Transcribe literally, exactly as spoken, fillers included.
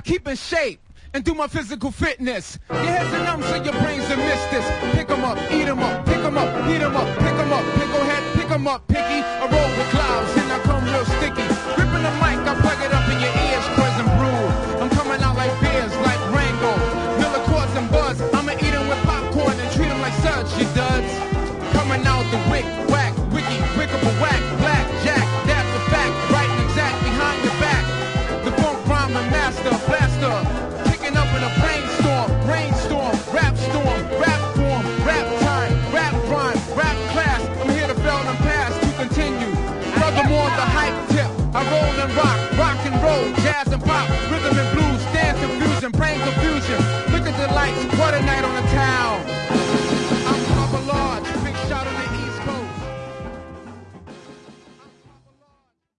keep in shape and do my physical fitness. Your head's a numb so your brains are missed this. Pick 'em up, eat 'em up, pick 'em up, heat 'em up, pick 'em up, pickle head, pick 'em up, picky. I roll with clouds and I come real sticky. Gripping the mic